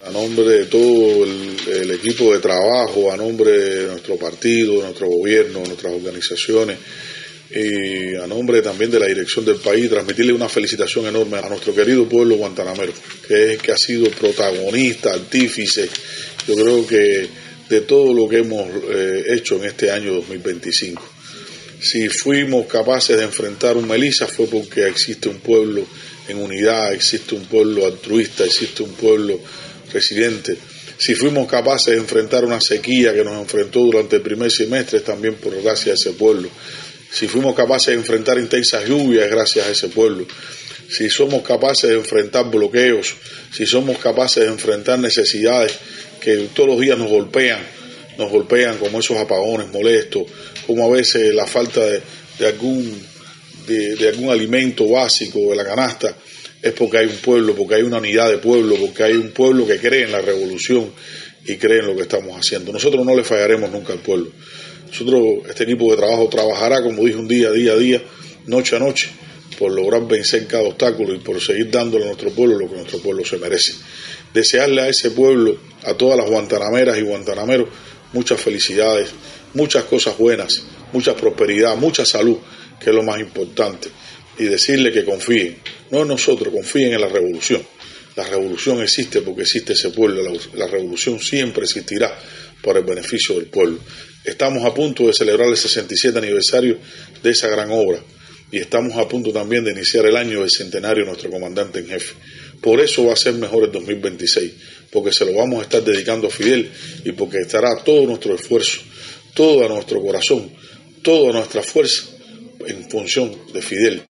A nombre de todo el equipo de trabajo, a nombre de nuestro partido, de nuestro gobierno, de nuestras organizaciones y a nombre también de la dirección del país, transmitirle una felicitación enorme a nuestro querido pueblo guantanamero, que ha sido protagonista, artífice, yo creo que de todo lo que hemos hecho en este año 2025. Si fuimos capaces de enfrentar un Melissa fue porque existe un pueblo en unidad, existe un pueblo altruista, existe un pueblo resiliente. Si fuimos capaces de enfrentar una sequía que nos enfrentó durante el primer semestre, es también por gracia a ese pueblo. Si fuimos capaces de enfrentar intensas lluvias, es gracias a ese pueblo. Si somos capaces de enfrentar bloqueos, si somos capaces de enfrentar necesidades que todos los días nos golpean como esos apagones molestos, como a veces la falta de algún alimento básico de la canasta, es porque hay un pueblo, porque hay una unidad de pueblo, porque hay un pueblo que cree en la revolución y cree en lo que estamos haciendo. Nosotros no le fallaremos nunca al pueblo. Este equipo de trabajo trabajará, como dije, un día a día, noche a noche, por lograr vencer cada obstáculo y por seguir dándole a nuestro pueblo lo que nuestro pueblo se merece. Desearle a ese pueblo, a todas las guantanameras y guantanameros, muchas felicidades, muchas cosas buenas, mucha prosperidad, mucha salud, que es lo más importante. Y decirle que confíen, no en nosotros, confíen en la revolución. La revolución existe porque existe ese pueblo, la revolución siempre existirá por el beneficio del pueblo. Estamos a punto de celebrar el 67 aniversario de esa gran obra y estamos a punto también de iniciar el año del centenario de nuestro comandante en jefe. Por eso va a ser mejor el 2026, porque se lo vamos a estar dedicando a Fidel y porque estará todo nuestro esfuerzo, todo nuestro corazón, toda nuestra fuerza en función de Fidel.